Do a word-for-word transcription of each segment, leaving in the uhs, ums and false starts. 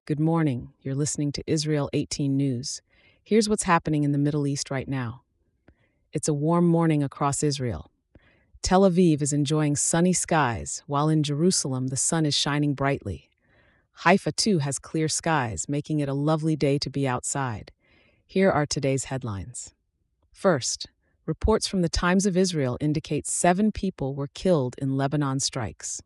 Good morning. You're listening to Israel eighteen News. Here's what's happening in the Middle East right now. It's a warm morning across Israel. Tel Aviv is enjoying sunny skies, while in Jerusalem the sun is shining brightly. Haifa, too, has clear skies, making it a lovely day to be outside. Here are today's headlines. First, reports from the Times of Israel indicate seven people were killed in Lebanon strikes.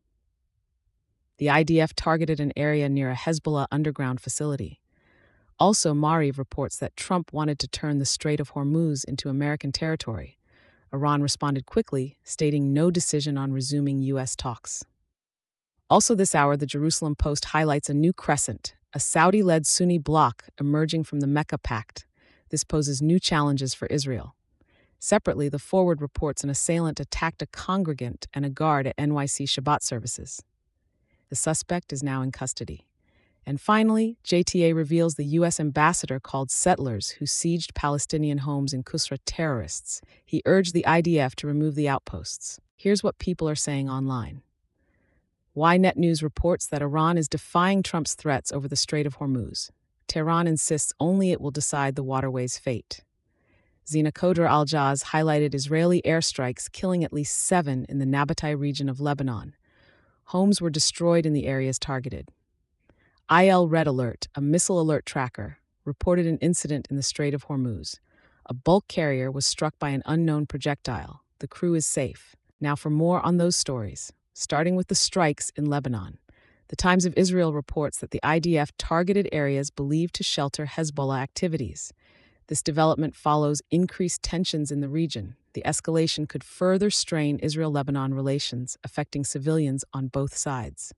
The I D F targeted an area near a Hezbollah underground facility. Also, Maariv reports that Trump wanted to turn the Strait of Hormuz into American territory. Iran responded quickly, stating no decision on resuming U S talks. Also this hour, the Jerusalem Post highlights a new crescent, a Saudi-led Sunni bloc emerging from the Mecca Pact. This poses new challenges for Israel. Separately, the Forward reports an assailant attacked a congregant and a guard at N Y C Shabbat services. The suspect is now in custody. And finally, J T A reveals the U S ambassador called settlers who sieged Palestinian homes in Qusra terrorists. He urged the I D F to remove the outposts. Here's what people are saying online. Ynet News reports that Iran is defying Trump's threats over the Strait of Hormuz. Tehran insists only it will decide the waterway's fate. Zina Kodra Al-Jaz highlighted Israeli airstrikes killing at least seven in the Nabatai region of Lebanon. Homes were destroyed in the areas targeted. I L Red Alert, a missile alert tracker, reported an incident in the Strait of Hormuz. A bulk carrier was struck by an unknown projectile. The crew is safe. Now for more on those stories, starting with the strikes in Lebanon. The Times of Israel reports that the I D F targeted areas believed to shelter Hezbollah activities. This development follows increased tensions in the region. The escalation could further strain Israel-Lebanon relations, affecting civilians on both sides.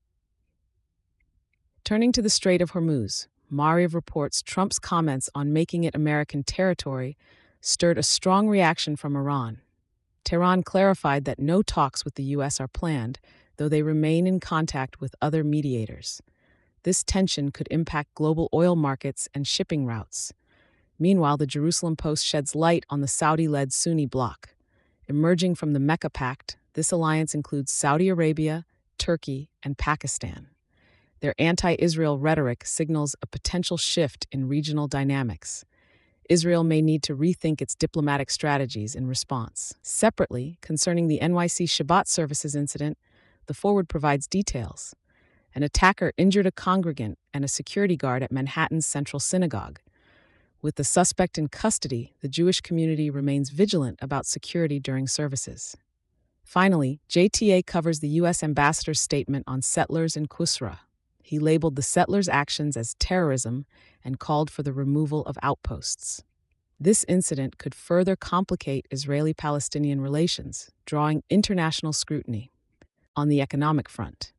Turning to the Strait of Hormuz, Maariv reports Trump's comments on making it American territory stirred a strong reaction from Iran. Tehran clarified that no talks with the U S are planned, though they remain in contact with other mediators. This tension could impact global oil markets and shipping routes. Meanwhile, the Jerusalem Post sheds light on the Saudi-led Sunni bloc. Emerging from the Mecca Pact, this alliance includes Saudi Arabia, Turkey, and Pakistan. Their anti-Israel rhetoric signals a potential shift in regional dynamics. Israel may need to rethink its diplomatic strategies in response. Separately, concerning the N Y C Shabbat services incident, the Forward provides details. An attacker injured a congregant and a security guard at Manhattan's Central Synagogue. With the suspect in custody, the Jewish community remains vigilant about security during services. Finally, J T A covers the U S ambassador's statement on settlers in Qusra. He labeled the settlers' actions as terrorism and called for the removal of outposts. This incident could further complicate Israeli-Palestinian relations, drawing international scrutiny. On the economic front.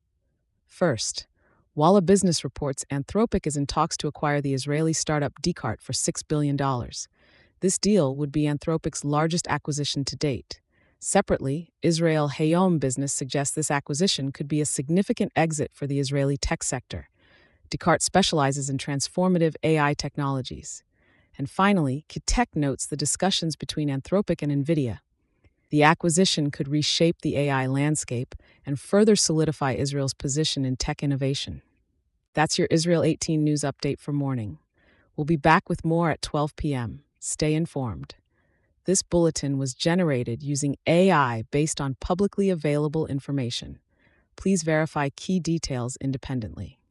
First, Walla Business reports Anthropic is in talks to acquire the Israeli startup Descartes for six billion dollars. This deal would be Anthropic's largest acquisition to date. Separately, Israel Hayom Business suggests this acquisition could be a significant exit for the Israeli tech sector. Descartes specializes in transformative A I technologies. And finally, Kitech notes the discussions between Anthropic and NVIDIA. The acquisition could reshape the A I landscape and further solidify Israel's position in tech innovation. That's your Israel eighteen News update for morning. We'll be back with more at twelve p.m. Stay informed. This bulletin was generated using A I based on publicly available information. Please verify key details independently.